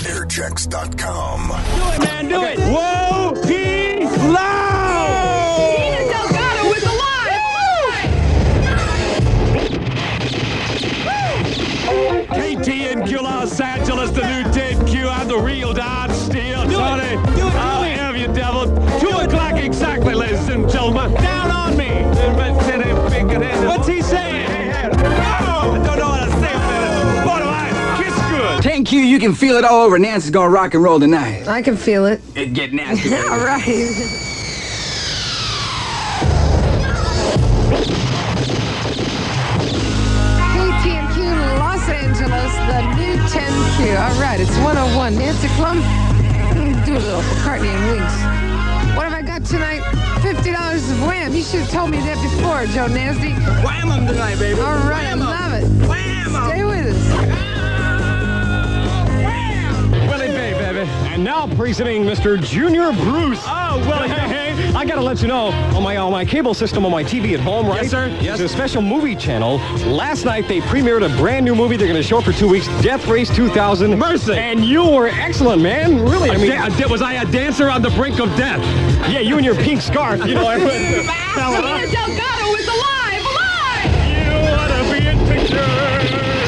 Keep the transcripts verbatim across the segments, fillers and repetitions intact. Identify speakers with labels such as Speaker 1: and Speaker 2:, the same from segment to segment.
Speaker 1: airchecks dot com.
Speaker 2: Do it, man, do it. Whoa, P. Loud!
Speaker 3: Tina Delgado is alive!
Speaker 2: K T N Q Los Angeles, the new ten Q, I'm the real Don Steele.
Speaker 4: Do
Speaker 2: Tony,
Speaker 4: it, do it,
Speaker 2: I'll
Speaker 4: do it.
Speaker 2: have you, devil. Two o'clock exactly, ladies and gentlemen.
Speaker 4: Down on me!
Speaker 2: What's he saying? I don't know what to say about it. What do I? Kiss good.
Speaker 5: ten Q, you can feel it all over. Nancy's gonna rock and roll tonight.
Speaker 6: I can feel it.
Speaker 5: It get nasty.
Speaker 6: All right. K T N Q Los Angeles, the new ten Q. All right, it's one oh one. Nancy Plum, do a little McCartney and Wings. What have I got tonight? fifty dollars of Wham. You should have told me that before, Joe Nasty.
Speaker 5: Wham 'em tonight, baby.
Speaker 6: All right,
Speaker 5: Wham 'em.
Speaker 6: I love it.
Speaker 5: Wham 'em.
Speaker 6: Stay with us.
Speaker 2: Willie Bay, baby. And now presenting Mister Junior Bruce.
Speaker 4: Oh, Willie, hey, hey, I gotta let you know, on my on my cable system on my T V at home, right?
Speaker 2: Yes, sir.
Speaker 4: Yes. There's a special movie channel. Last night they premiered a brand new movie they're gonna show for two weeks, Death Race two thousand.
Speaker 2: Mercy.
Speaker 4: And you were excellent, man. Really, I mean,
Speaker 2: Da- da- was I a dancer on the brink of death?
Speaker 4: yeah, you and your pink scarf, you know. I
Speaker 3: Tina Delgado is alive! Alive!
Speaker 2: You wanna be in pictures?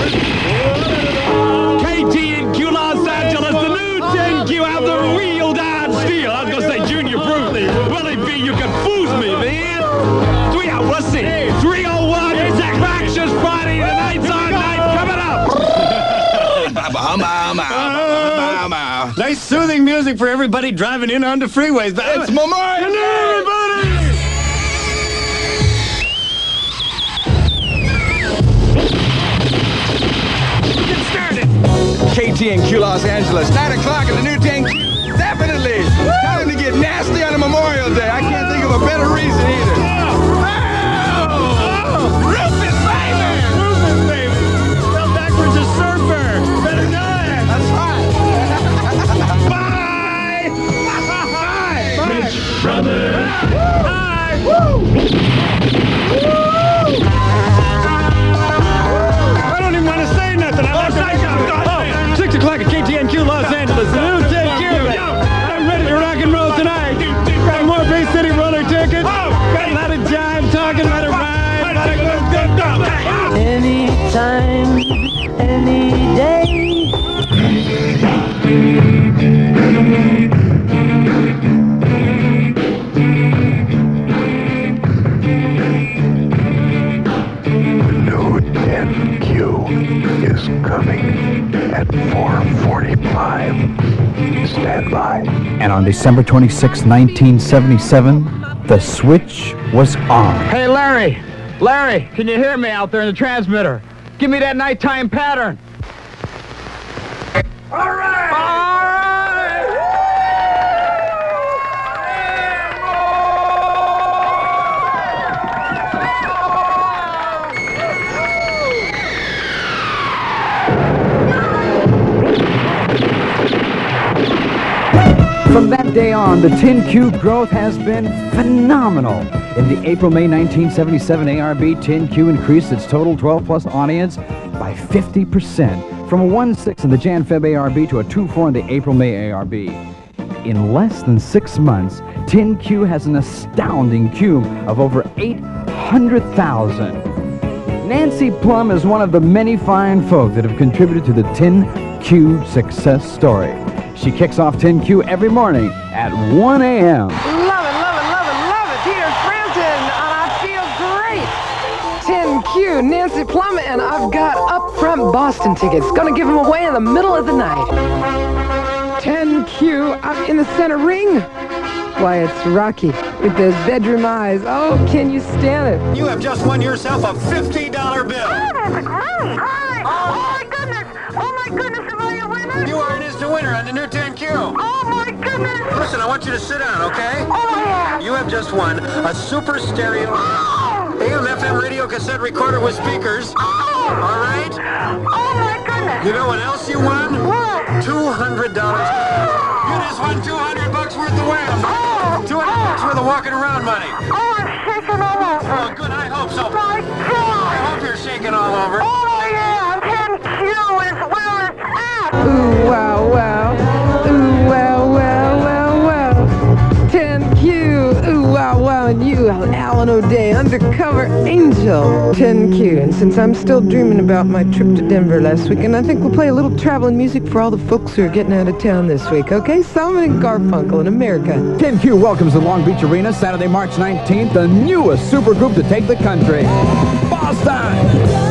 Speaker 2: K T N Q Los Angeles, the new ten Q, I'm the real Don Steele. I was gonna say Junior Bruce. Willie B, you confuse me, man. Three, oh, let's see. three oh one, Fractious Friday, the night's on night, coming up.
Speaker 4: Nice soothing music for everybody driving in onto freeways.
Speaker 5: It's Memorial Day,
Speaker 4: everybody!
Speaker 5: Get started. K T N Q Los Angeles, nine o'clock in the new ten Q. Definitely. Time to get nasty on a Memorial Day. I can't think of a better reason either. Oh! Rufus, baby!
Speaker 2: Rufus, baby. Spelled backwards is surfer. Better know it.
Speaker 5: That's right.
Speaker 2: Bye! Bye!
Speaker 4: Mitch, brother.
Speaker 2: Hi! Woo!
Speaker 4: I don't even want to say nothing. I like to make oh, six o'clock at K T N Q Los Angeles. The new ten Q. I'm ready to rock and roll tonight. Got more Bay City roller tickets. Got a lot of jive talking about a ride. About a good, good, good.
Speaker 7: Anytime, any day.
Speaker 1: New ten Q is coming at four forty-five. Stand by.
Speaker 8: And on December twenty-sixth, nineteen seventy-seven, the switch was on.
Speaker 5: Hey, Larry. Larry, can you hear me out there in the transmitter? Give me that nighttime pattern. All right. All right.
Speaker 8: From that day on, the ten Q growth has been phenomenal. In the April-May nineteen seventy-seven A R B, ten Q increased its total twelve-plus audience by fifty percent, from a one six in the Jan-Feb A R B to a two four in the April-May A R B. In less than six months, ten Q has an astounding Q of over eight hundred thousand. Nancy Plum is one of the many fine folk that have contributed to the ten Q success story. She kicks off ten Q every morning at one A M
Speaker 6: Love it, love it, love it, love it. Peter Frampton, and I feel great. ten Q, Nancy Plum, and I've got upfront Boston tickets. Gonna give them away in the middle of the night. ten Q, I'm in the center ring. Why, it's Rocky with those bedroom eyes. Oh, can you stand it?
Speaker 4: You have just won yourself a fifty dollar bill.
Speaker 3: Oh, that's great! Hi! Oh, my goodness! Oh, my goodness, am I a winner?
Speaker 4: You are an instant winner on the new ten Q.
Speaker 3: Oh, my goodness!
Speaker 4: Listen, I want you to sit down, okay?
Speaker 3: Oh, yeah!
Speaker 4: You have just won a super stereo
Speaker 3: Oh!
Speaker 4: A M F M radio cassette recorder with speakers.
Speaker 3: Oh!
Speaker 4: All right?
Speaker 3: Oh, my goodness!
Speaker 4: You know what else you won?
Speaker 3: What?
Speaker 4: two hundred dollars. You just won two hundred bucks worth of Wham.
Speaker 3: Oh!
Speaker 4: two hundred bucks worth of walking around money.
Speaker 3: Oh, I'm shaking all over!
Speaker 4: Oh, good, I hope so.
Speaker 3: My
Speaker 4: I
Speaker 3: God!
Speaker 4: hope you're shaking all over.
Speaker 3: Oh, yeah! ten Q is where it's at!
Speaker 6: Ooh, wow, wow. Alan O'Day, Undercover Angel, ten Q. And since I'm still dreaming about my trip to Denver last weekend, I think we'll play a little traveling music for all the folks who are getting out of town this week, okay? Simon and Garfunkel in America.
Speaker 8: ten Q welcomes the Long Beach Arena Saturday, March nineteenth, the newest supergroup to take the country, Boston!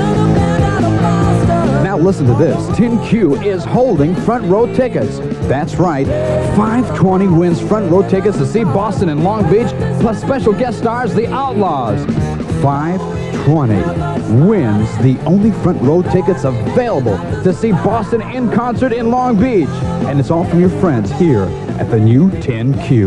Speaker 8: Now listen to this. ten Q is holding front row tickets. That's right. five twenty wins front row tickets to see Boston and Long Beach, plus special guest stars, the Outlaws. five twenty wins the only front row tickets available to see Boston in concert in Long Beach. And it's all from your friends here at the new ten Q.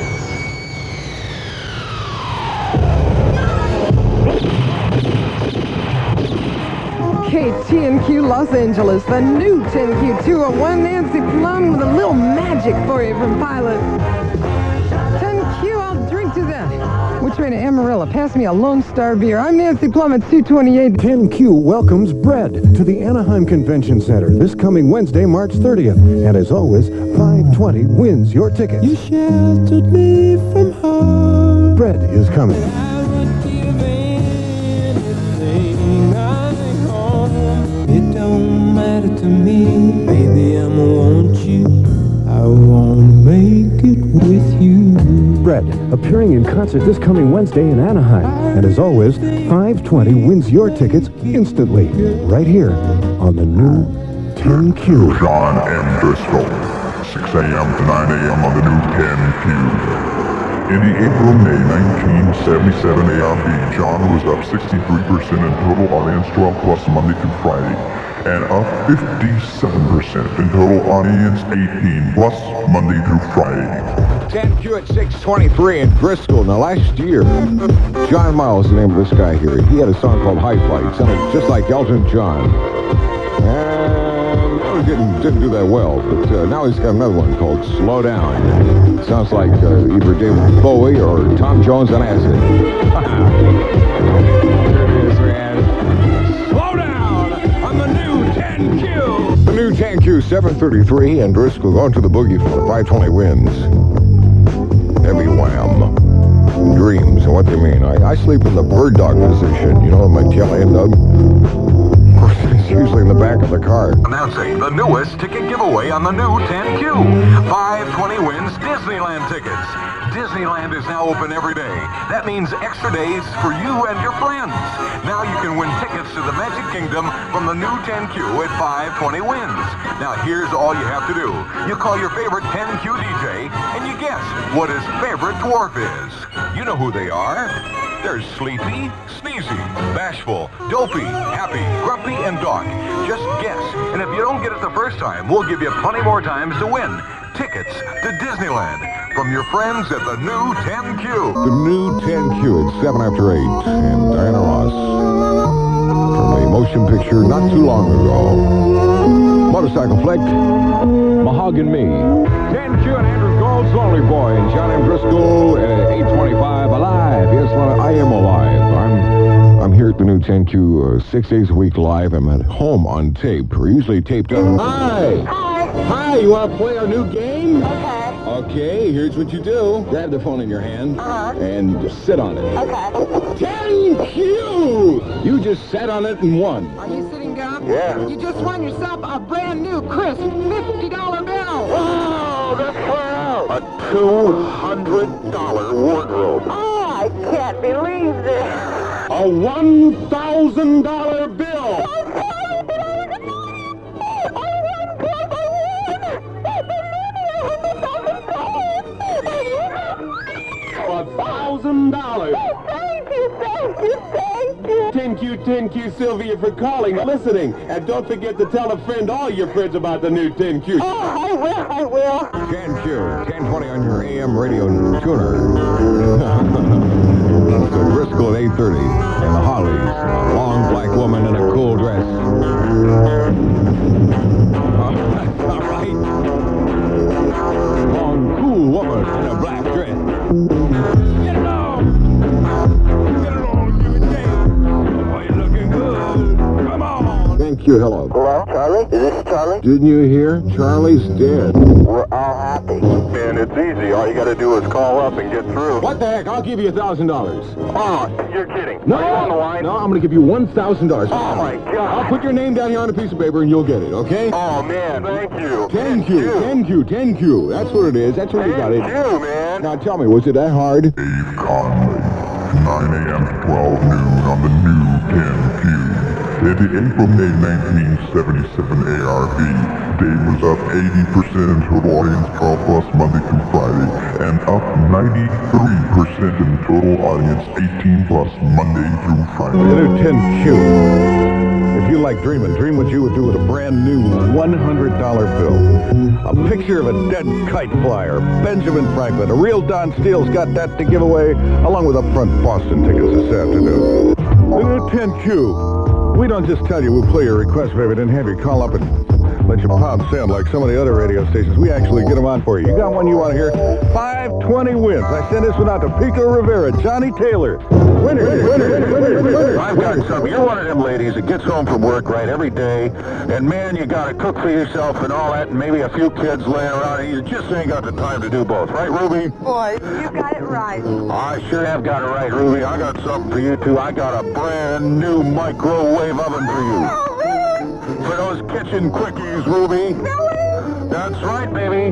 Speaker 6: K T N Q Los Angeles, the new ten Q two oh one, Nancy Plum with a little magic for you from Pilot. ten Q, I'll drink to that. Which way to Amarillo? Pass me a Lone Star beer. I'm Nancy Plum at two twenty-eight.
Speaker 9: ten Q welcomes Bread to the Anaheim Convention Center this coming Wednesday, March thirtieth. And as always, five twenty wins your tickets.
Speaker 10: You sheltered me from harm.
Speaker 9: Bread is coming.
Speaker 10: It don't matter to me, baby, I'ma want you. I wanna make it with you.
Speaker 9: Bread, appearing in concert this coming Wednesday in Anaheim. And as always, five twenty wins your tickets instantly, right here on the new ten Q.
Speaker 1: John M. Driscoll, six a m to nine a m on the new ten Q. In the April-May nineteen seventy-seven A R B, John was up sixty-three percent in total audience, twelve plus Monday through Friday, and up fifty-seven percent in total audience, eighteen plus Monday through Friday.
Speaker 5: ten Q at six twenty-three in Driscoll. Now, last year, John Miles is the name of this guy here. He had a song called High Flight. It sounded just like Elton John. And it didn't, didn't do that well, but uh, now he's got another one called Slow Down. Sounds like uh, either David Bowie or Tom Jones on acid. Here it is, man. Slow down on the new ten Q. The new ten Q, seven thirty-three, and Driscoll going to the boogie for five twenty wins. Heavy Wham. Dreams and what they mean. I, I sleep in the bird dog position, you know, in my tail end dog. It's usually in the back of the car.
Speaker 11: Announcing the newest ticket giveaway on the new ten Q. five twenty wins Disneyland tickets. Disneyland is now open every day. That means extra days for you and your friends. Now you can win tickets to the Magic Kingdom from the new ten Q at five twenty wins. Now here's all you have to do. You call your favorite ten Q D J and you guess what his favorite dwarf is. You know who they are. There's Sleepy, Sneezy, Bashful, Dopey, Happy, Grumpy, and Doc. Just guess. And if you don't get it the first time, we'll give you plenty more times to win tickets to Disneyland from your friends at the new ten Q.
Speaker 5: The new ten Q at seven after eight. And Diana Ross from a motion picture not too long ago. Motorcycle Flick, Mahogany Me. ten Q and Andrew Gold's Lonely Boy and John M. Driscoll at eight twenty-five Alive. Yes, I am alive. I'm I'm here at the new ten Q uh, six days a week live. I'm at home on tape. We're usually taped up. Hi!
Speaker 3: Hi.
Speaker 5: Hi, you want to play our new game?
Speaker 3: Okay.
Speaker 5: Okay, here's what you do. Grab the phone in your hand
Speaker 3: Uh-huh.
Speaker 5: and just sit on it.
Speaker 3: Okay.
Speaker 5: ten Q! You just sat on it and won.
Speaker 6: Are you sitting down?
Speaker 5: Yeah.
Speaker 6: You just won yourself a brand new, crisp fifty dollar bill.
Speaker 11: Wow, that's far out. A two hundred dollar wardrobe.
Speaker 3: Oh, I can't believe this.
Speaker 5: A one thousand dollar bill. A thousand dollars.
Speaker 3: Thank you, thank you, thank you.
Speaker 2: ten Q, ten Q, Sylvia, for calling, listening. And don't forget to tell a friend, all your friends, about the new ten Q.
Speaker 3: Oh, I will, I will.
Speaker 5: ten Q, ten twenty on your A M radio tuner. So Driscoll at eight thirty. And the Hollies, a long black woman in a cool dress. All right. Long, cool woman in a black dress. Get it on! Get it on, you and oh, you're looking good. Come on!
Speaker 12: Thank you, hello.
Speaker 3: Hello, Charlie? Is this Charlie? Charlie?
Speaker 5: Didn't you hear? Charlie's dead.
Speaker 3: We're all happy.
Speaker 11: Man, it's easy. All you gotta do is call up and get through.
Speaker 5: What the heck? I'll give you a thousand dollars.
Speaker 11: Oh, you're kidding.
Speaker 5: No,
Speaker 11: Are you on the line?
Speaker 5: no, I'm gonna give you one thousand dollars.
Speaker 11: Oh, my God.
Speaker 5: I'll put your name down here on a piece of paper and you'll get it, okay?
Speaker 11: Oh, man, thank you.
Speaker 5: ten Q, ten Q, ten Q. That's what it is. That's what we got it.
Speaker 11: Thank you, man.
Speaker 5: Now tell me, was it that hard?
Speaker 1: Dave Conley, nine A M to twelve noon on the new ten Q. At the April May nineteen seventy-seven A R B, Dave was up eighty percent in total audience twelve plus Monday through Friday, and up ninety-three percent in total audience eighteen plus Monday through Friday.
Speaker 9: The new ten Q. If you like dreaming, dream what you would do with a brand new one hundred dollar bill. A picture of a dead kite flyer, Benjamin Franklin. A real Don Steele's got that to give away, along with upfront Boston tickets this afternoon. The new ten Q. We don't just tell you we'll play your request, baby, then have you call up and let you pound sand like some of the other radio stations. We actually get them on for you. You got one you want to hear? five twenty wins. I send this one out to Pico Rivera, Johnny Taylor. Winner, winner, winner, winner, winner.
Speaker 11: I've got something. You're one of them ladies that gets home from work, right, every day, and man, you gotta cook for yourself and all that, and maybe a few kids laying around, and you just ain't got the time to do both. Right, Ruby?
Speaker 3: Boy, you got it right.
Speaker 11: I sure have got it right, Ruby. I got something for you, too. I got a brand new microwave oven for you.
Speaker 3: Oh, really?
Speaker 11: For those kitchen quickies, Ruby.
Speaker 3: Really?
Speaker 11: That's right, baby.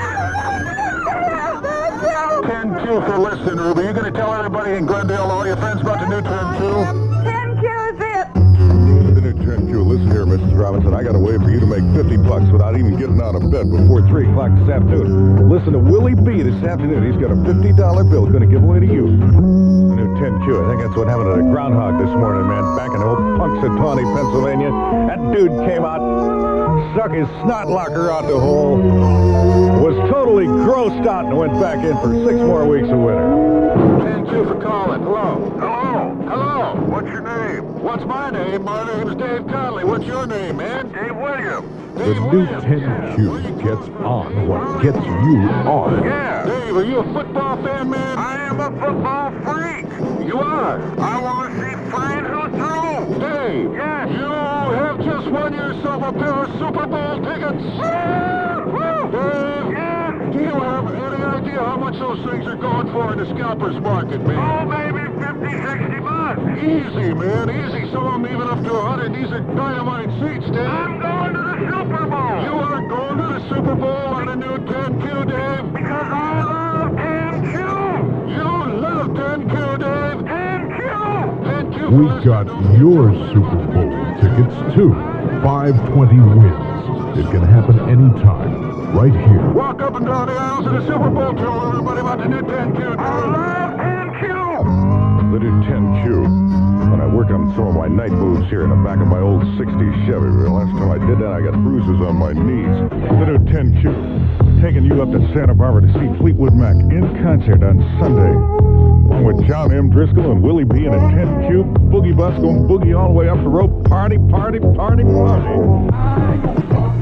Speaker 11: ten Q for listening, Ruby. You gonna tell everybody in Glendale, all your friends about the new ten Q?
Speaker 3: ten Q is it.
Speaker 9: The new ten Q. Listen here, Missus Robinson. I got a way for you to make fifty bucks without even getting out of bed before three o'clock this afternoon. Listen to Willie B this afternoon. He's got a fifty dollar bill going to give away to you. The new ten Q. I think that's what happened to the groundhog this morning, man. Back in old Punxsutawney, Pennsylvania. That dude came out, stuck his snot locker out the hole, was totally grossed out, and went back in for six more weeks of winter.
Speaker 11: ten Q for calling. Hello. Hello. Hello. What's your name? What's my name? My name's Dave Conley. What's your name, man? Dave Williams.
Speaker 9: The
Speaker 11: Dave
Speaker 9: new
Speaker 11: Williams.
Speaker 9: ten Q gets on what gets you on.
Speaker 11: Yeah. Dave, are you a football fan, man? I am a football freak. You are? I want to see Fran who threw. Dave. Yes. You have just won yourself a pair of Super Bowl tickets. Dave. Yes. Do you have any idea how much those things are going for in the scalpers market, man? Oh, maybe fifty, sixty bucks. Easy, man. Easy. Some of them even up to a hundred. These are dynamite seats, Dave. I'm going to the Super Bowl. You are going to the Super Bowl on a new ten Q, Dave? Because I love ten Q. You love ten Q, Dave. ten Q. ten Q.
Speaker 1: We got your Super Bowl tickets too. five twenty wins. It can happen anytime. Right here.
Speaker 11: Walk up and down the aisles of the Super Bowl. Tell everybody about the new ten Q. I love ten Q.
Speaker 9: The new ten Q. When I work on some of my night moves here in the back of my old sixties Chevy. The last time I did that, I got bruises on my knees. The new ten Q. Taking you up to Santa Barbara to see Fleetwood Mac in concert on Sunday. Along with John M. Driscoll and Willie B. in a ten Q boogie bus going boogie all the way up the road. Party, party, party, party.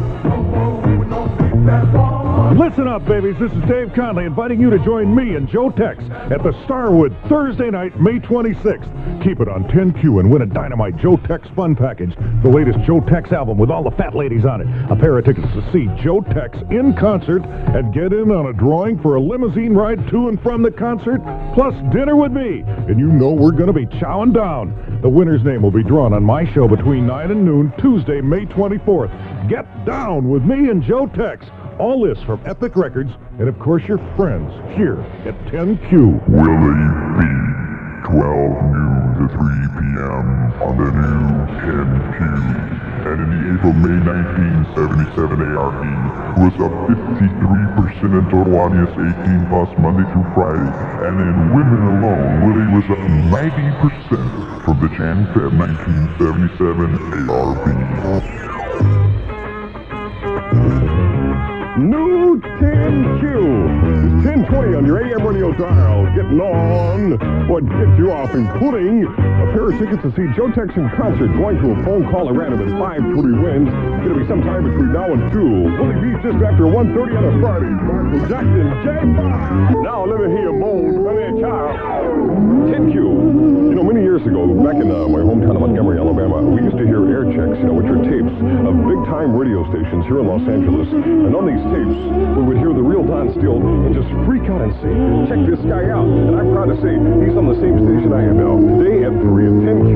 Speaker 9: Listen up, babies. This is Dave Conley inviting you to join me and Joe Tex at the Starwood Thursday night, May twenty-sixth. Keep it on ten Q and win a dynamite Joe Tex fun package. The latest Joe Tex album with all the fat ladies on it. A pair of tickets to see Joe Tex in concert and get in on a drawing for a limousine ride to and from the concert, plus dinner with me. And you know we're going to be chowing down. The winner's name will be drawn on my show between nine and noon, Tuesday, May twenty-fourth. Get down with me and Joe Tex. All this from Epic Records, and of course your friends here at ten Q.
Speaker 1: Willie B. twelve noon to three P M on the new ten Q. And in the April May nineteen seventy-seven A R B was up fifty-three percent in total audience eighteen plus Monday through Friday. And in women alone, Willie was up ninety percent from the Jan Feb nineteen seventy-seven A R B.
Speaker 9: New new ten Q. It's ten twenty on your A M radio dial. Getting on what gets you off, including a pair of tickets to see Joe Tex in concert, going to a phone call at random at five twenty wins. It's going to be sometime between now and two. Willie B just after one thirty on a Friday. Michael Jackson, J five. Now let me hear you moan. Let me hear you child. ten Q. You know, many years ago, back in uh, my hometown of Montgomery, Alabama, we used to hear air checks, you know, which are tapes of big-time radio stations here in Los Angeles. And on these tapes, we would hear the real Don Steele and just freak out and say, check this guy out. And I'm proud to say, he's on the same station I am now. Today at three at ten Q.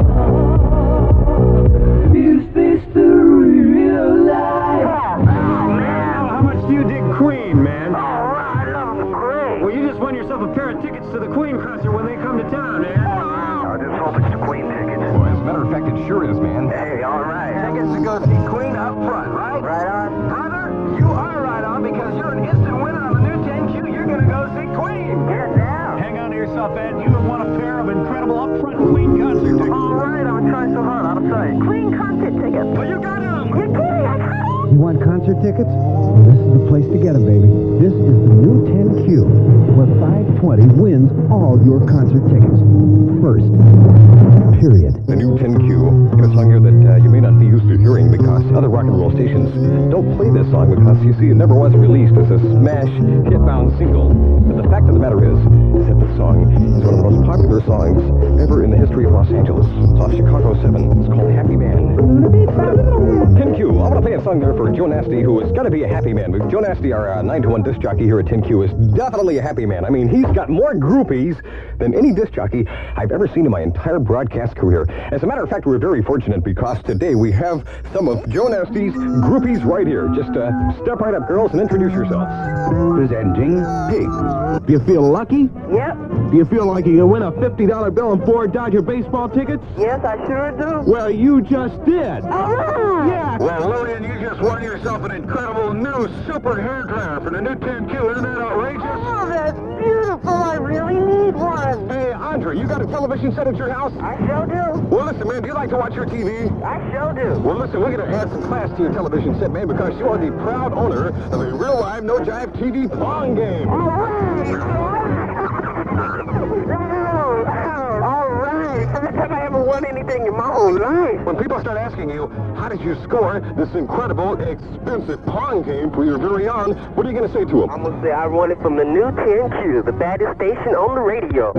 Speaker 7: Is this the real life?
Speaker 4: Oh, man, how much do you dig Queen, man?
Speaker 3: Oh, I love the Queen.
Speaker 4: Well, you just won yourself a pair of tickets to the Queen concert when they come to town, man.
Speaker 3: I just hope it's the Queen tickets.
Speaker 5: Well, as a matter of fact, it sure is, man.
Speaker 3: Hey, all right.
Speaker 11: Tickets to go see Queen up front, right?
Speaker 3: Right on.
Speaker 11: Brother, you are right on because you're an instant winner on the new ten Q. You're going to go see Queen.
Speaker 3: Get down.
Speaker 4: Hang on to yourself, Ed. You have won a pair of incredible upfront Queen concert tickets.
Speaker 3: All right, I'm trying so hard. I'm sorry. Queen concert tickets.
Speaker 11: Well, you got him.
Speaker 3: You're kidding. I got it.
Speaker 12: You want concert tickets? Well, this is the place to get them, baby. This is the new ten Q, where five twenty wins all your concert tickets. First. Period.
Speaker 5: The new ten Q, a song here that uh, you may not be used to hearing because other rock and roll stations don't play this song because, you see, it never was released as a smash, hit-bound single. But the fact of the matter is, is that the song is one of the most popular songs ever in the history of Los Angeles. It's off Chicago seven. It's called Happy Man. ten Q. I want to play a song there for Joe Nasty, who has got to be a happy man. But Joe Nasty, our uh, nine to one disc jockey here at ten Q, is definitely a happy man. I mean, he's got more groupies than any disc jockey I've ever seen in my entire broadcast career. As a matter of fact, we're very fortunate because today we have some of Joe Nasty's groupies right here. Just uh, step right up, girls, and introduce yourselves.
Speaker 12: Presenting Pig. Do you feel lucky?
Speaker 3: Yep.
Speaker 12: Do you feel like you can win a fifty dollar bill and four Dodger baseball tickets?
Speaker 3: Yes, I sure do.
Speaker 12: Well, you just did.
Speaker 3: All right.
Speaker 12: Yeah.
Speaker 11: Well, Lillian, you just won yourself an incredible new super hair dryer for the new ten Q. Isn't that outrageous?
Speaker 3: Oh, that's beautiful. I really need one.
Speaker 5: Hey, Andre, you got a television set at your house?
Speaker 3: I sure do.
Speaker 5: Well, listen, man, do you like to watch your T V?
Speaker 3: I sure do.
Speaker 5: Well, listen, we're going to add some class to your television set, man, because you are the proud owner of a real live, no jive T V pong game.
Speaker 3: All right. All right. First time I ever won anything in my whole life.
Speaker 5: When people start asking you, how did you score this incredible, expensive pong game for your very own, what are you going to say to them?
Speaker 3: I'm going to say I won it from the new ten Q, the baddest station on the radio.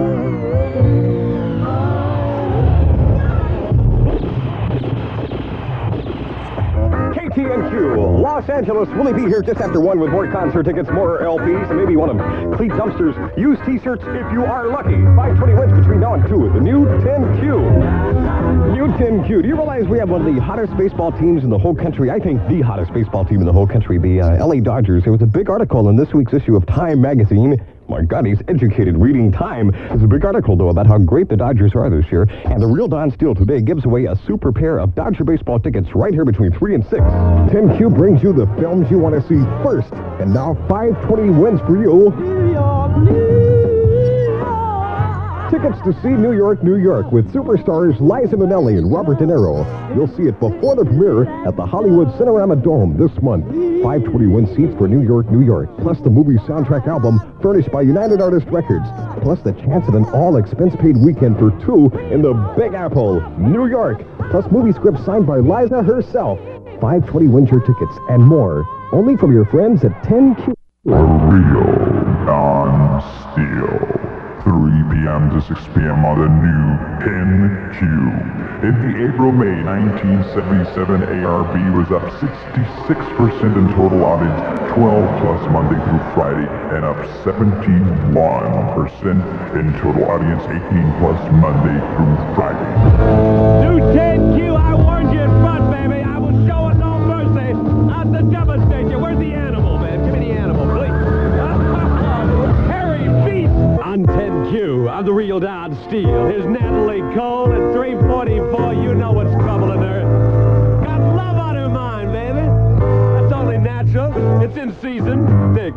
Speaker 5: K T N Q, Los Angeles. Willie B here just after one with more concert tickets, more L Ps, and maybe one of Cleat Dumpster's used t-shirts if you are lucky. five twenty wins between now and two with the new ten Q. New ten Q. Do you realize we have one of the hottest baseball teams in the whole country? I think the hottest baseball team in the whole country, the uh, L A Dodgers. There was a big article in this week's issue of Time magazine. My God, he's educated reading Time. There's a big article, though, about how great the Dodgers are this year. And the real Don Steele today gives away a super pair of Dodger baseball tickets right here between three and six. ten Q brings you the films you want to see first. And now five twenty wins for you. New York, New York. Tickets to see New York, New York with superstars Liza Minnelli and Robert De Niro. You'll see it before the premiere at the Hollywood Cinerama Dome this month. five twenty win seats for New York, New York, plus the movie soundtrack album furnished by United Artists Records, plus the chance at an all-expense-paid weekend for two in the Big Apple, New York, plus movie scripts signed by Liza herself. five twenty wins your tickets and more, only from your friends at ten Q.
Speaker 1: The real Don Steele. three p.m. to six p.m. on the new ten Q. In the April-May nineteen seventy-seven A R B was up sixty-six percent in total audience, twelve plus Monday through Friday, and up seventy-one percent in total audience, eighteen plus Monday through Friday.
Speaker 4: New ten Q, I warned you in front, baby. I was showing no mercy. I'd the devastate you. Where's the animal, man? Give me the animal, please. Harry Beast on ten Q. I'm the real Don Steele. Here's Natalie Cole at three forty-four. You know what's troubling her. Got love on her mind, baby. That's only natural. It's in season. ten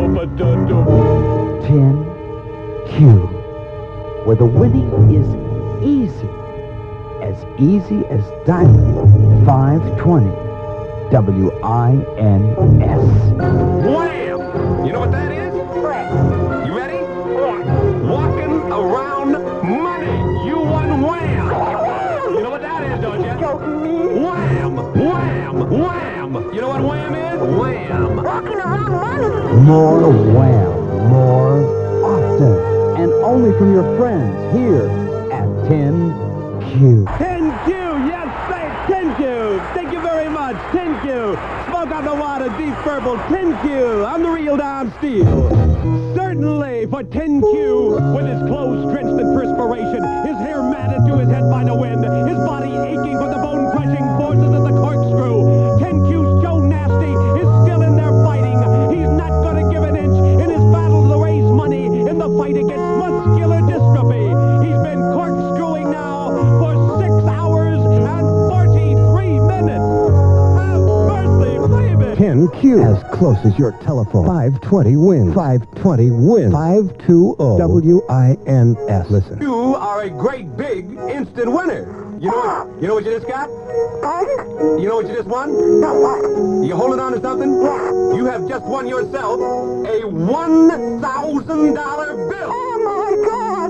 Speaker 8: Q, where the winning is easy. As easy as dialing five twenty. W I N S.
Speaker 2: Wham! You know what that is? You ready? Walking around money. You won wham! You know what that is, don't you? Wham! Wham! Wham! You know what wham is? Wham!
Speaker 3: Walking around money.
Speaker 8: More wham, more often, and only from your friends here at ten Q.
Speaker 4: ten Q, yes, thanks, ten Q. Thank you very much, ten Q. Smoke out the water, deep purple, ten Q. I'm the real Don Steele. Certainly for ten Q, with his clothes drenched in perspiration, his hair matted to his head by the wind, his body aching from the bone-crushing forces of the corkscrew. ten Q's Joe Nasty is still in there fighting. He's not going to give an inch in his battle to raise money in the fight against muscular dystrophy. He's been corkscrewing now for six hours and forty-three minutes. Have mercy, baby.
Speaker 12: ten Q. As close as your telephone. five twenty wins. five twenty wins. five twenty W I N S. Listen.
Speaker 2: You are a great big instant winner. You know what? You know what you just got? You know what you just won?
Speaker 3: No, what?
Speaker 2: You holding on to something?
Speaker 3: Yeah.
Speaker 2: You have just won yourself a one thousand dollar bill.
Speaker 3: Oh, my God.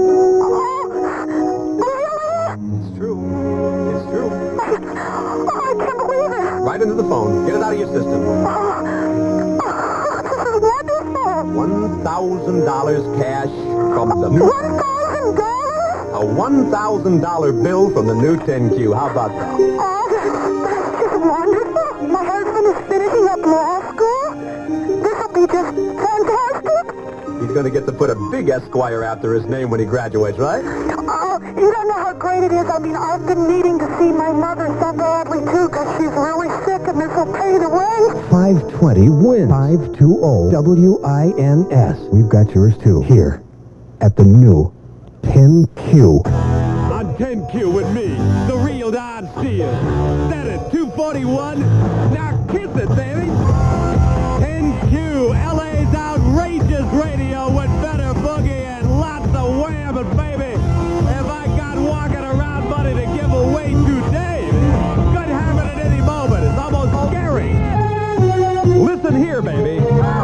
Speaker 3: Oh, really?
Speaker 2: It's true. It's true.
Speaker 3: Oh, I can't believe it.
Speaker 2: Right into the phone. Get it out of your system.
Speaker 3: Oh, oh, this is wonderful.
Speaker 2: one thousand dollars cash from the new...
Speaker 3: one thousand dollars?
Speaker 2: A one thousand dollar bill from the new ten Q. How about that?
Speaker 3: Oh, that's just wonderful. My husband is finishing up law school. This will be just fantastic.
Speaker 2: He's going to get to put a big Esquire after his name when he graduates, right?
Speaker 3: Oh, you don't know how great it is. I mean, I've been needing to see my mother so badly, too, because she's really sick, and this will pay the way.
Speaker 12: five twenty wins. five twenty W I N S. We've got yours, too. Here at the new ten Q.
Speaker 4: On ten Q with me, the real Don Steele. Set it, two forty-one. Now kiss it, baby. ten Q, L A's outrageous radio with better boogie and lots of wham, and baby, if I got walking around money to give away today, could happen at any moment. It's almost scary. Listen here, baby.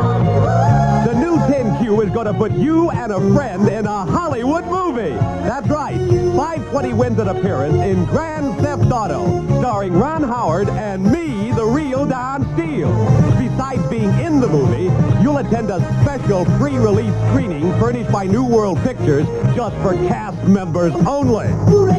Speaker 4: The new ten Q is going to put you and a friend in a Hollywood movie. That's right. five twenty wins an appearance in Grand Theft Auto, starring Ron Howard and me, the real Don Steele. Besides being in the movie, you'll attend a special pre-release screening furnished by New World Pictures just for cast members only.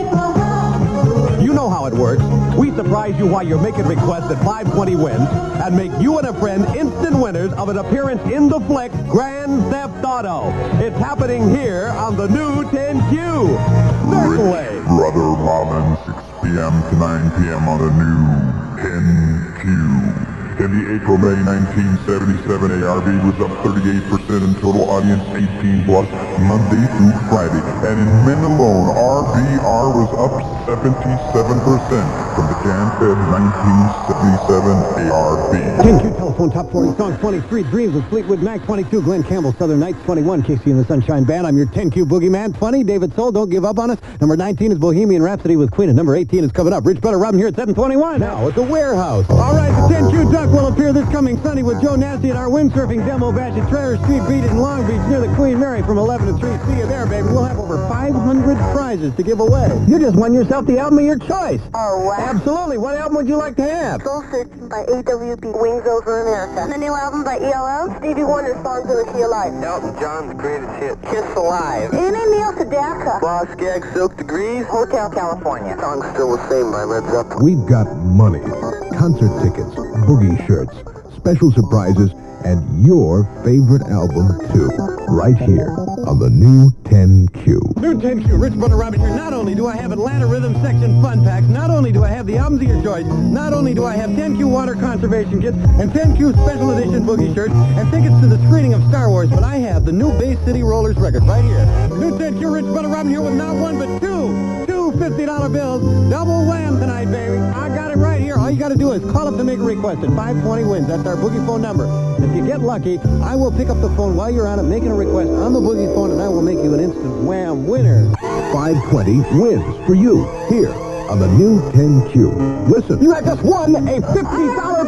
Speaker 4: You know how it works. We surprise you while you're making requests at five twenty wins and make you and a friend instant winners of an appearance in the flick Grand Theft Auto. It's happening here on the new ten Q. Certainly.
Speaker 1: Brother Robin, six p.m. to nine p.m. on the new ten Q. In the April-May nineteen seventy-seven A R V was up thirty-eight percent in total audience eighteen plus Monday through Friday. And in men alone, R B R was up seventy-seven percent from the Jan-Feb nineteen seventy-seven A R V.
Speaker 12: ten Q telephone top forty songs twenty-three, Dreams with Fleetwood Mac twenty-two, Glenn Campbell, Southern Nights twenty-one, Casey and the Sunshine Band. I'm your ten Q boogeyman. twenty, David Soul, Don't Give Up on Us. Number nineteen is Bohemian Rhapsody with Queen, and number eighteen is coming up. Rich Brother Robin here at seven twenty-one. Now at the Warehouse.
Speaker 4: All right, the ten Q Duck will appear this coming Sunday with Joe Nasty at our windsurfing demo bash at Treasure Street Beach in Long Beach near the Queen Mary from eleven to three. See you there, baby. We'll have over five hundred prizes to give away.
Speaker 12: You just won yourself the album of your choice.
Speaker 3: Oh, wow.
Speaker 12: Absolutely. What album would you like to have?
Speaker 3: Soul Searching by A W B, Wings Over America. The new album by E L O, Stevie Wonder, Songs of the Key of Life.
Speaker 13: Elton John's greatest hit, Kiss Alive.
Speaker 3: A and M Neil Sedaka.
Speaker 13: Boss Gag, Silk Degrees.
Speaker 3: Hotel California.
Speaker 13: Song's Still the Same by Led Zeppelin.
Speaker 5: We've got money, concert tickets, boogie shirts, special surprises, and your favorite album, too, right here on the new ten Q.
Speaker 4: New ten Q, Rich Brother Robin here. Not only do I have Atlanta Rhythm Section Fun Packs, not only do I have the albums of your choice, not only do I have ten Q Water Conservation Kits and ten Q Special Edition Boogie Shirts and tickets to the screening of Star Wars, but I have the new Bay City Rollers record right here. New ten Q, Rich Brother Robin here with not one but two, two fifty dollar bills. Double wham tonight, baby. I got it right here. All you got to do is call up to make a request at five twenty wins. That's our Boogie phone number. And if you get lucky, I will pick up the phone while you're on it, making a request on the Boogie phone, and I will make you an instant wham winner.
Speaker 5: five twenty wins for you here on the new ten Q. Listen.
Speaker 12: You have just won a fifty dollar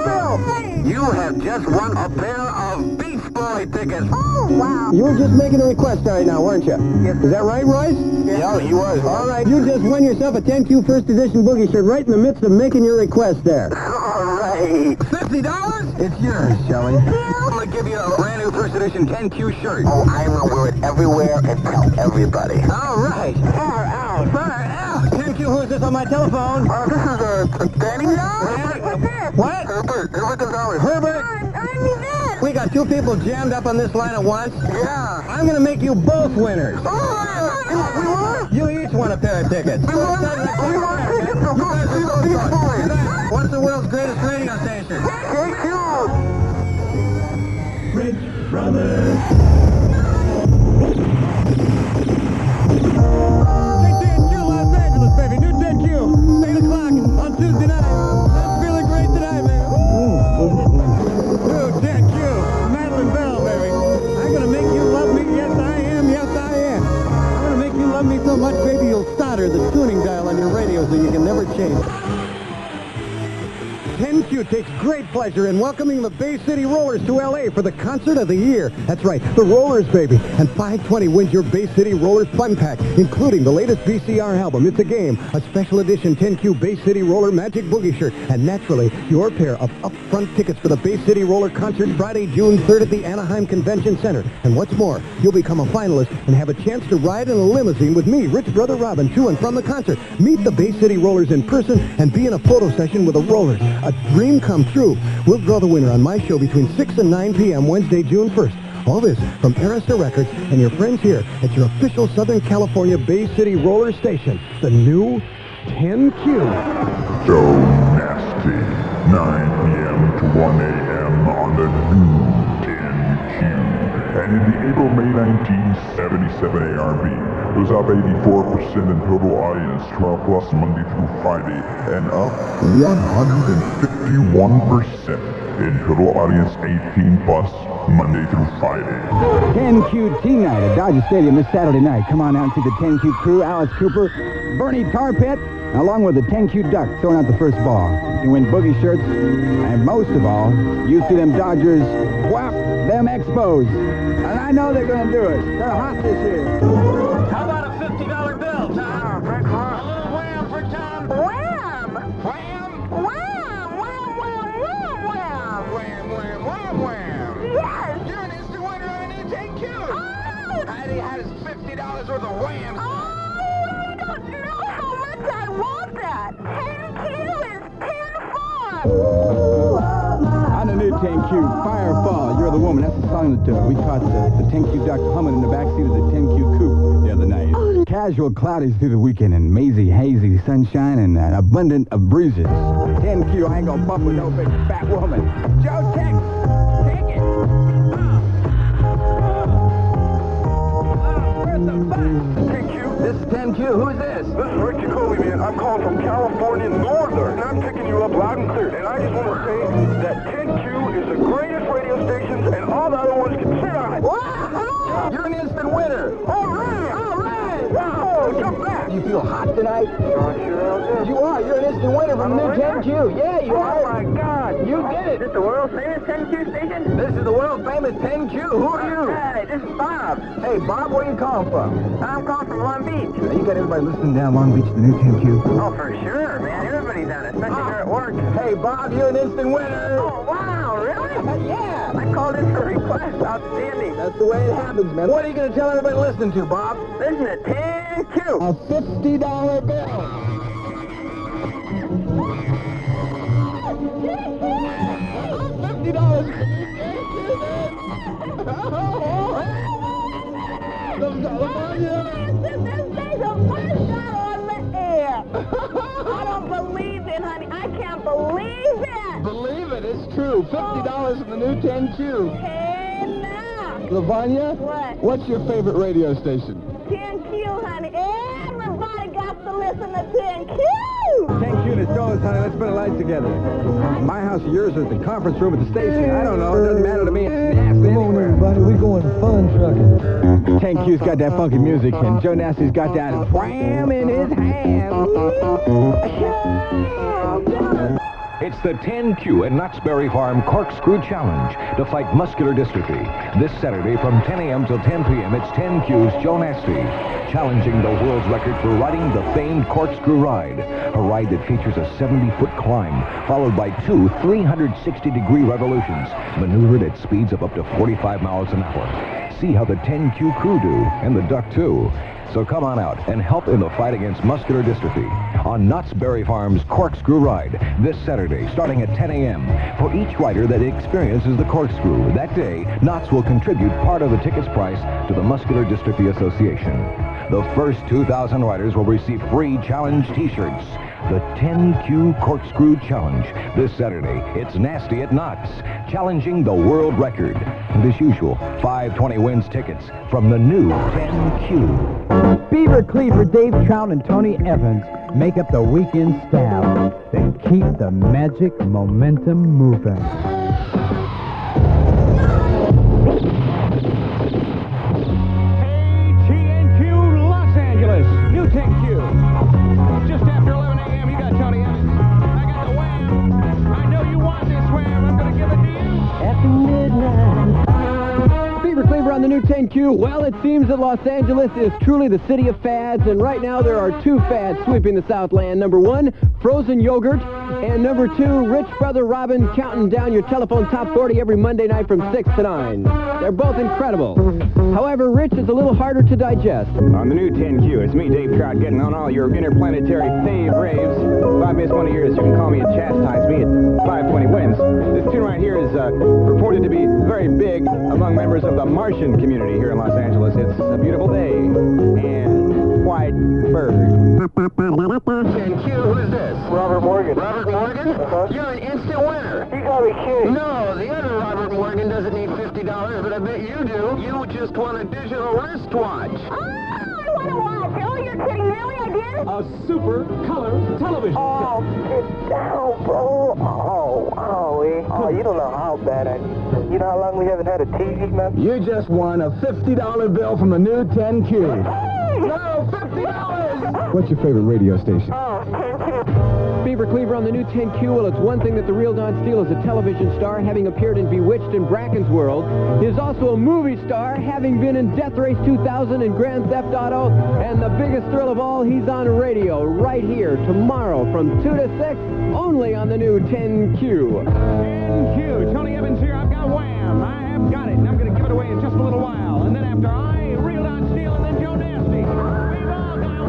Speaker 13: You have just won a pair of Beach Boy tickets.
Speaker 3: Oh, wow.
Speaker 12: You were just making a request right now, weren't you?
Speaker 13: Yes.
Speaker 12: Is that right, Royce?
Speaker 13: Yeah, he was.
Speaker 12: All right, you just won yourself a ten Q First Edition boogie shirt right in the midst of making your request there.
Speaker 13: All right. fifty dollars?
Speaker 12: It's yours, Shelley.
Speaker 13: I'm going to give you a brand new First Edition ten Q shirt. Oh, I'm going to wear it everywhere and tell everybody.
Speaker 12: All right. Far out. Far out. ten Q, who's this on my telephone?
Speaker 13: Uh, this is uh, Danny.
Speaker 3: What's this?
Speaker 12: What?
Speaker 13: Herbert. Herbert Gonzalez.
Speaker 12: Herbert?
Speaker 3: I'm this.
Speaker 12: We got two people jammed up on this line at once.
Speaker 13: Yeah.
Speaker 12: I'm going to make you both winners.
Speaker 13: Oh, we won.
Speaker 12: You each won a pair of tickets.
Speaker 13: We won. We won tickets to go see the Beach Boys.
Speaker 12: What's the world's greatest radio station?
Speaker 13: Thank you.
Speaker 7: Rich Brothers.
Speaker 12: ten Q Los Angeles, baby. New ten Q. eight o'clock on Tuesday night. I'm feeling great tonight, baby. New ten Q. Madeline Bell, baby. I'm going to make you love me. Yes, I am. Yes, I am. I'm going to make you love me so much, baby, you'll solder the tuning dial on your radio so you can never change it. ten Q takes great pleasure in welcoming the Bay City Rollers to L A for the concert of the year. That's right, the Rollers, baby. And five twenty wins your Bay City Rollers Fun Pack, including the latest V C R album, It's a Game, a special edition ten Q Bay City Roller Magic Boogie shirt, and naturally, your pair of upfront tickets for the Bay City Roller Concert Friday, June third at the Anaheim Convention Center. And what's more, you'll become a finalist and have a chance to ride in a limousine with me, Rich Brother Robin, to and from the concert. Meet the Bay City Rollers in person and be in a photo session with the Rollers. A dream come true. We'll draw the winner on my show between six and nine p.m. Wednesday, June first. All this from Arista Records and your friends here at your official Southern California Bay City Roller Station, the new ten Q.
Speaker 1: So nasty. nine p.m. to one a.m. on the new ten Q. And in the April-May nineteen seventy-seven A R B, it was up eighty-four percent in total audience, twelve plus Monday through Friday, and up one hundred fifty-one percent in total audience, eighteen plus Monday through Friday.
Speaker 8: ten Q Teen Night at Dodger Stadium this Saturday night. Come on out and see the ten Q crew, Alice Cooper, Bernie Tarpit, along with the ten Q Duck throwing out the first ball. You can win boogie shirts, and most of all, you see them Dodgers whap them Expos. And I know they're going to do it. They're hot this year.
Speaker 2: How about a fifty dollar bill, Tom? A little wham for Tom.
Speaker 3: Wham!
Speaker 2: Wham!
Speaker 3: Wham! Wham! Wham! Wham! Wham!
Speaker 2: Wham, wham, wham, wham.
Speaker 3: Yes!
Speaker 2: You're an instant winner on a new ten Q.
Speaker 3: Oh!
Speaker 2: Heidi has fifty dollars worth of whams.
Speaker 3: Oh, I don't know how much I want that. ten Q is ten fun.
Speaker 8: On the new ten Q, Firefall, You're the Woman. That's the song that uh, we caught the, the ten Q Duck humming in the backseat of the ten Q coupe the other night. Casual cloudy through the weekend and mazy, hazy sunshine and uh, abundant of breezes. ten Q, I ain't gonna bump with no big fat woman. Joe Tex, take it.
Speaker 2: ten Q?
Speaker 8: This is ten Q. Who's this?
Speaker 14: This is Ricky Coley, man. I'm calling from California Northern, and I'm picking you up loud and clear. And I just want to say that ten Q is the greatest radio station, and all the other ones can sit on it.
Speaker 8: You're an instant winner.
Speaker 14: All right! All right! Wow! Come back!
Speaker 8: You feel hot tonight?
Speaker 14: Oh, sure.
Speaker 8: You are. You're an instant winner from the new ten Q. Yeah, you
Speaker 14: Oh,
Speaker 8: are.
Speaker 14: my God!
Speaker 8: You did it.
Speaker 14: Is this the world famous ten Q station?
Speaker 8: This is the world famous ten Q. Who are you?
Speaker 14: Hey, this is Bob.
Speaker 8: Hey, Bob, where you calling from?
Speaker 14: I'm calling from Long Beach.
Speaker 8: You got everybody listening down Long Beach to the new ten Q?
Speaker 14: Oh, for sure, man. Everybody's on it, especially here at work.
Speaker 8: Hey, Bob, you're an instant winner.
Speaker 14: Oh, wow, really?
Speaker 8: Yeah.
Speaker 14: I called in for a request. Outstanding.
Speaker 8: That's the way it happens, man. What are you going to tell everybody listening to, Bob?
Speaker 14: Listen to ten Q.
Speaker 8: A fifty dollar bill. fifty dollars.
Speaker 3: I don't believe it, honey. I can't believe it.
Speaker 8: Believe it, it's true. fifty dollars in the new ten Q.
Speaker 3: Hey, now.
Speaker 8: Lavanya?
Speaker 3: What?
Speaker 8: What's your favorite radio station?
Speaker 3: ten Q, honey. Everybody got to listen to ten Q.
Speaker 8: ten Q and Stones, honey. Let's put a light together. My house or yours or at the conference room at the station. I don't know. It doesn't matter to me. It's nasty anywhere.
Speaker 12: everybody. We going fun trucking.
Speaker 8: ten Q's got that funky music, and Joe Nasty's got that wham in his hand.
Speaker 5: It's the ten Q and Knott's Berry Farm Corkscrew Challenge to fight muscular dystrophy. This Saturday from ten a m till ten p m, it's ten Q's Joe Nasty, challenging the world's record for riding the famed corkscrew ride. A ride that features a seventy-foot climb, followed by two three hundred sixty degree revolutions, maneuvered at speeds of up to forty-five miles an hour. See how the ten Q crew do, and the duck too. So come on out and help in the fight against muscular dystrophy on Knott's Berry Farm's Corkscrew Ride this Saturday, starting at ten a m For each rider that experiences the corkscrew that day, Knott's will contribute part of the ticket's price to the Muscular Dystrophy Association. The first two thousand riders will receive free challenge t-shirts. The ten Q Corkscrew Challenge. This Saturday, it's Nasty at Knott's, challenging the world record. And as usual, five twenty wins tickets from the new ten Q.
Speaker 8: Beaver Cleaver, Dave Trout, and Tony Evans make up the weekend staff that keep the magic momentum moving.
Speaker 4: T N Q Los Angeles, new ten Q. Just after eleven a m, you got Tony Evans. I got the wham. I know you want this wham. I'm going to give it to you.
Speaker 12: After midnight. Beaver Cleaver on the new ten Q. Well, it seems that Los Angeles is truly the city of fads, and right now there are two fads sweeping the Southland. Number one, frozen yogurt, and number two, Rich Brother Robin counting down your telephone top forty every Monday night from six to nine. They're both incredible. However, Rich is a little harder to digest.
Speaker 15: On the new ten Q, it's me, Dave Trout, getting on all your interplanetary fave raves. If I miss one of yours, you can call me and chastise me at five twenty wins. This tune right here is uh, reported to be very big among members of the Martian community here in Los Angeles. It's a beautiful day and white bird.
Speaker 13: ten Q, who's this?
Speaker 14: Robert Morgan.
Speaker 13: Robert Morgan?
Speaker 14: Uh-huh.
Speaker 13: You're an instant winner.
Speaker 14: You gotta be kidding.
Speaker 13: No, the other Robert Morgan doesn't need fifty dollars, but I bet you do. You just won a digital wristwatch.
Speaker 3: Oh, I want to watch. Oh, you're kidding. Really, I did?
Speaker 4: A super color television.
Speaker 14: Oh, sit down, bro. Oh, oh, oh, you don't know how bad I need. You know how long we haven't had a T V, man?
Speaker 15: You just won a fifty dollar bill from the new ten Q.
Speaker 14: No, fifty dollars!
Speaker 15: What's your favorite radio station?
Speaker 14: Oh, ten Q.
Speaker 12: Beaver Cleaver on the new ten Q. Well, it's one thing that the real Don Steele is a television star, having appeared in Bewitched and Bracken's World. He is also a movie star, having been in Death Race two thousand and Grand Theft Auto. And the biggest thrill of all, he's on radio right here tomorrow from two to six, only on the new ten Q.
Speaker 4: ten Q, Tony Evans here. I've got wham. I have got it, and I'm going to give it away in just a little while. And then after I, real Don Steele, and then Joe Nasty. We've all got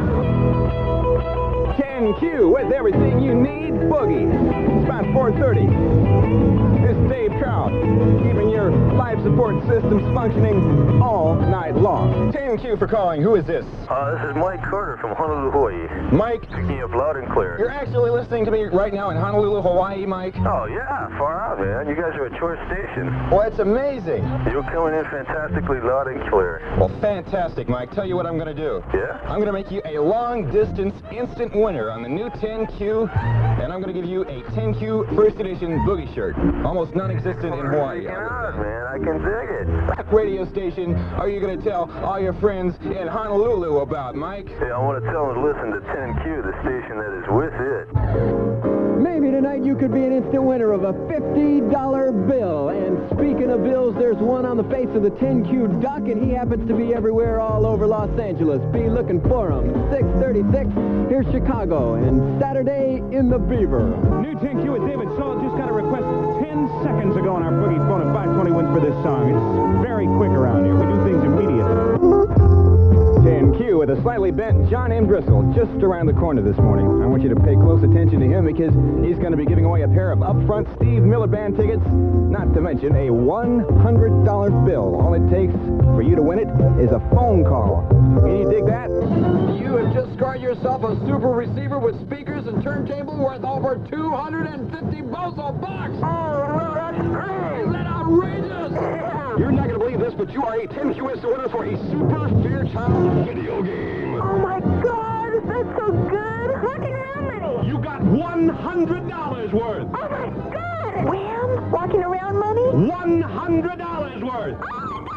Speaker 4: wham.
Speaker 15: ten Q with everything you need, boogie. It's about four thirty. This is Dave Trout, keeping your life support systems functioning all night long. ten Q for calling. Who is this?
Speaker 14: Uh, this is Mike Carter from Honolulu, Hawaii.
Speaker 15: Mike?
Speaker 14: Picking you up loud and clear.
Speaker 15: You're actually listening to me right now in Honolulu, Hawaii, Mike?
Speaker 14: Oh, yeah, far out, man. You guys are a choice station.
Speaker 15: Well, it's amazing.
Speaker 14: You're coming in fantastically loud and clear.
Speaker 15: Well, fantastic, Mike. Tell you what I'm going to do.
Speaker 14: Yeah?
Speaker 15: I'm going to make you a long-distance instant winner on the new ten Q, and I'm going to give you a ten Q first edition boogie shirt. Almost non-existent in Hawaii.
Speaker 14: Out, man. I can dig it.
Speaker 15: What radio station are you going to tell all your friends in Honolulu about, Mike?
Speaker 14: Yeah, I want to tell them to listen to ten Q, the station that is with it.
Speaker 12: Maybe tonight you could be an instant winner of a fifty dollar bill. And speaking of bills, there's one on the face of the ten Q duck, and he happens to be everywhere all over Los Angeles. Be looking for him. six thirty-six, here's Chicago, and Saturday in the Beaver.
Speaker 4: New ten Q with David Soul just got a request ten seconds ago on our Boogie phone at five twenty wins for this song. It's very quick around here. We do things immediately.
Speaker 15: ten Q with a slightly bent John M. Driscoll just around the corner this morning. I want you to pay close attention to him because he's going to be giving away a pair of upfront Steve Miller Band tickets, not to mention a one hundred dollar bill. All it takes for you to win it is a phone call. Can you dig that?
Speaker 6: You have just scored yourself a super receiver with speakers and turntable worth over two hundred fifty bozo bucks.
Speaker 14: Oh, that's great.
Speaker 6: Isn't that outrageous?
Speaker 15: You're not going to believe this, but you are a ten Q instant winner for a Super Fairchild video game.
Speaker 3: Oh my God, that's so good. Walking around money.
Speaker 2: You got one hundred dollars worth.
Speaker 3: Oh my God. Wham? Walking around money?
Speaker 2: one hundred dollars worth.
Speaker 3: Oh my God.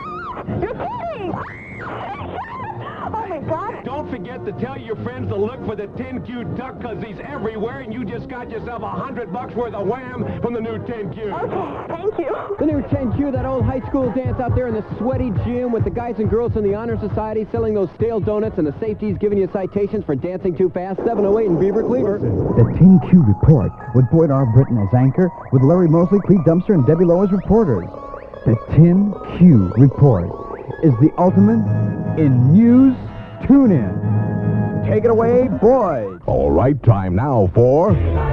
Speaker 3: You're kidding! Oh, my God.
Speaker 2: Don't forget to tell your friends to look for the ten Q duck, because he's everywhere, and you just got yourself a hundred bucks worth of wham from the new ten Q.
Speaker 3: Okay, thank you.
Speaker 16: The new ten Q, that old high school dance out there in the sweaty gym with the guys and girls in the Honor Society selling those stale donuts and the safeties giving you citations for dancing too fast. seven oh eight in Beaver Cleaver.
Speaker 8: The ten Q Report with Boyd R. Britton as anchor, with Larry Mosley, Clete Dumpster, and Debbie Lowe as reporters. The ten Q Report is the ultimate in news tune-in. Take it away, Boyd.
Speaker 5: All right, time now for...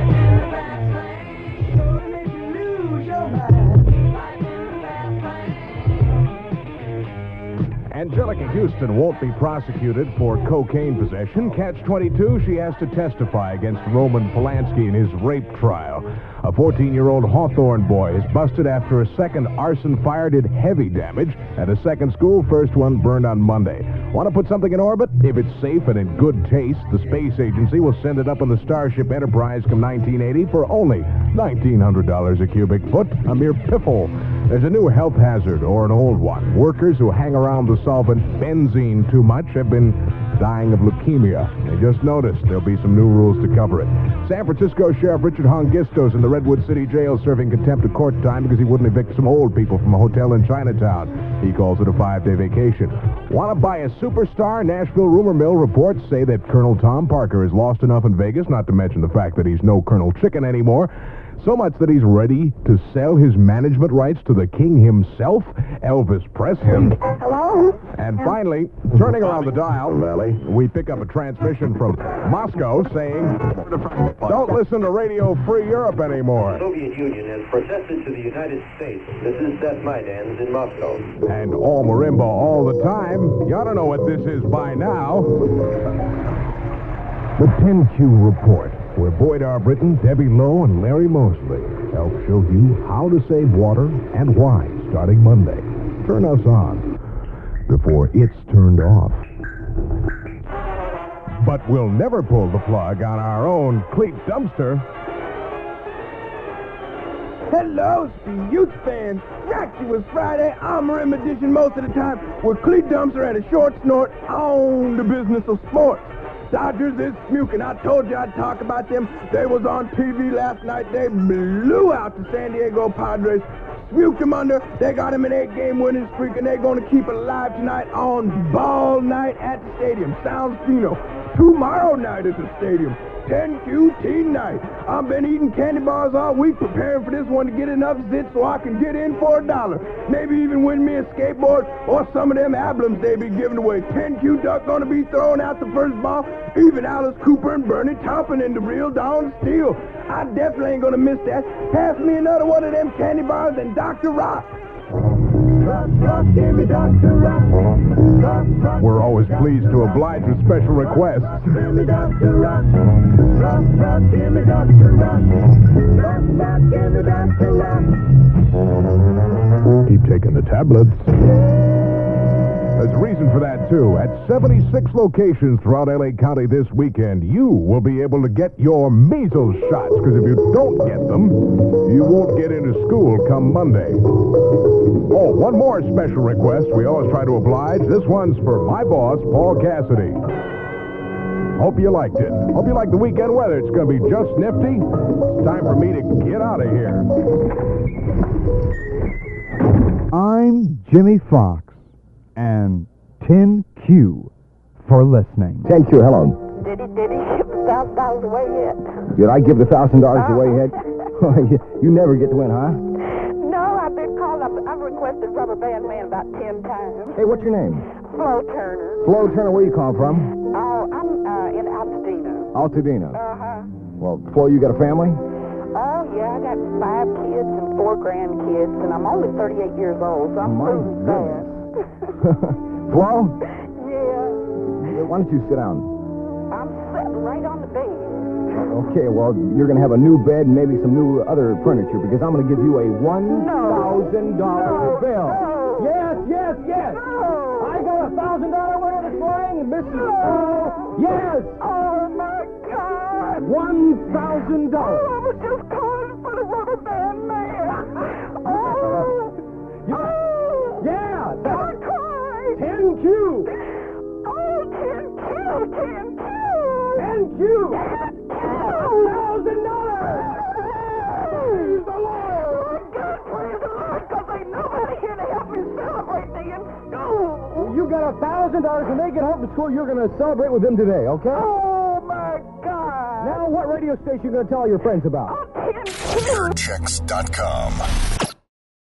Speaker 5: Angelica Houston won't be prosecuted for cocaine possession. Catch twenty-two, she has to testify against Roman Polanski in his rape trial. A fourteen-year-old Hawthorne boy is busted after a second arson fire did heavy damage at a second school. First one burned on Monday. Want to put something in orbit? If it's safe and in good taste, the space agency will send it up on the Starship Enterprise come nineteen eighty for only nineteen hundred dollars a cubic foot, a mere piffle. There's a new health hazard, or an old one. Workers who hang around the solvent benzene too much have been dying of leukemia. They just noticed there'll be some new rules to cover it. San Francisco Sheriff Richard Hongistos in the Redwood City Jail serving contempt of court time because he wouldn't evict some old people from a hotel in Chinatown. He calls it a five-day vacation. Want to buy a superstar? Nashville rumor mill reports say that Colonel Tom Parker has lost enough in Vegas, not to mention the fact that he's no Colonel Chicken anymore. So much that he's ready to sell his management rights to the king himself, Elvis Presley.
Speaker 3: Hello?
Speaker 5: And finally, turning around the dial, Valley, we pick up a transmission from Moscow saying, don't listen to Radio Free Europe anymore.
Speaker 17: The Soviet Union has protested to the United States. This is Seth Maidans in Moscow.
Speaker 5: And all marimba all the time. You ought to know what this is by now. The ten Q Report, where Boyd R. Britton, Debbie Lowe, and Larry Mosley help show you how to save water and why starting Monday. Turn us on before it's turned off. But we'll never pull the plug on our own Clete Dumpster.
Speaker 18: Hello, Speed Youth fans. Roxy was Friday, Armor in edition most of the time, with Clete Dumpster and a short snort on the business of sports. Dodgers is smuking. I told you I'd talk about them. They was on T V last night. They blew out the San Diego Padres. Smuked them under. They got him an eight-game winning streak, and they're going to keep it alive tonight on Ball Night at the stadium. Sounds Fino. Tomorrow night at the stadium. ten Q Teen Night. I've been eating candy bars all week preparing for this one to get enough zits so I can get in for a dollar. Maybe even win me a skateboard or some of them albums they be giving away. ten Q Duck gonna be throwing out the first ball. Even Alice Cooper and Bernie Taupin in the real Dawn Steel. I definitely ain't gonna miss that. Pass me another one of them candy bars and Doctor Rock.
Speaker 5: We're always pleased to oblige with special requests. Keep taking the tablets. There's a reason for that, too. At seventy-six locations throughout L A County this weekend, you will be able to get your measles shots, because if you don't get them, you won't get into school come Monday. Oh, one more special request. We always try to oblige. This one's for my boss, Paul Cassidy. Hope you liked it. Hope you like the weekend weather. It's going to be just nifty. It's time for me to get out of here.
Speaker 8: I'm Jimmy Fox, and ten Q for listening.
Speaker 19: ten Q, hello.
Speaker 3: Did he, did he ship a thousand dollars away yet?
Speaker 19: Did I give the thousand dollars away yet? you, you never get to win, huh?
Speaker 3: No, I've been called up. I've requested Rubber Band Man about ten times.
Speaker 19: Hey, what's your name?
Speaker 3: Flo Turner.
Speaker 19: Flo Turner, where you calling from?
Speaker 3: Oh, I'm uh, in Altadena.
Speaker 19: Altadena.
Speaker 3: Uh-huh.
Speaker 19: Well, Flo, you got a family?
Speaker 3: Oh, yeah, I got five kids and four grandkids, and I'm only thirty-eight years old, so I'm
Speaker 19: My
Speaker 3: cruising fast.
Speaker 19: Flo?
Speaker 3: Yeah.
Speaker 19: Why don't you sit down?
Speaker 3: I'm sitting right on the bed.
Speaker 19: Okay, well, you're going to have a new bed and maybe some new other furniture, because I'm going to give you a one thousand dollar
Speaker 3: No.
Speaker 19: bill.
Speaker 3: No.
Speaker 19: Yes, yes, yes.
Speaker 3: No.
Speaker 19: I got a thousand dollar winner this morning, Missus Oh, yes.
Speaker 3: Oh, my God.
Speaker 19: One thousand
Speaker 3: Oh,
Speaker 19: dollars.
Speaker 3: I was just calling for the Rubber Band Man. Oh.
Speaker 19: Yeah, that's...
Speaker 3: I called
Speaker 18: ten Q! Thousand dollars! Praise the Lord!
Speaker 3: God, praise the Lord, because ain't nobody here to help me celebrate me in school.
Speaker 19: You got a thousand dollars and they get home from school. You're going to celebrate with them today, okay?
Speaker 3: Oh, my God.
Speaker 19: Now, what radio station are you going to tell all your friends about?
Speaker 3: Oh, ten Q.
Speaker 20: Airchecks dot com.